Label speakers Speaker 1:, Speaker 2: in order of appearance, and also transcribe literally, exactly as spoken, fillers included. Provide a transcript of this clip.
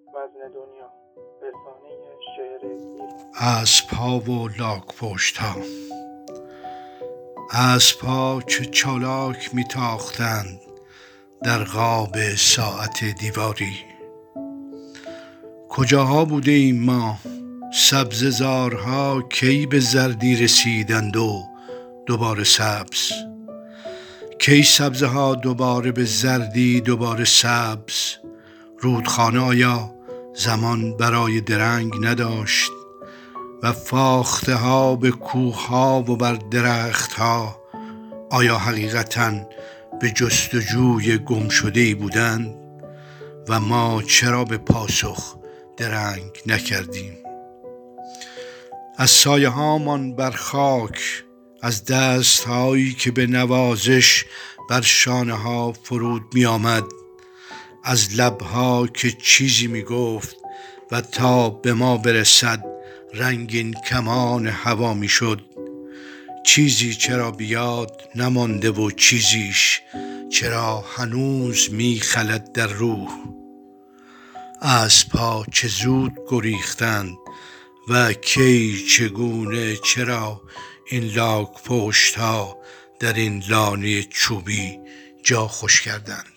Speaker 1: وزن دنیا، رسانه شعر ایران.
Speaker 2: اسب‌ها و لاک‌پشت‌ها. اسب‌ها چه چالاک می‌تاختند در قاب ساعت دیواری. کجاها بوده ایم ما؟ سبزه زارها کی به زردی رسیدند و دوباره سبز؟ کی سبزه ها دوباره به زردی، دوباره سبز؟ رودخانه آیا زمان برای درنگ نداشت و فاخته ها به کوه ها و بر درخت ها آیا حقیقتاً به جستجوی گم شده ای بودند و ما چرا به پاسخ درنگ نکردیم؟ از سایه هامان بر خاک، از دست هایی که به نوازش بر شانه ها فرود می آمد، از لبها که چیزی می گفت و تا به ما برسد رنگین کمان هوا می شد. چیزی چرا بیاد نمانده و چیزیش چرا هنوز می خلد در روح. اسب‌ها چه زود گریختند و کی، چگونه، چرا این لاک پشت ها در این لانه چوبی جا خوش کردند.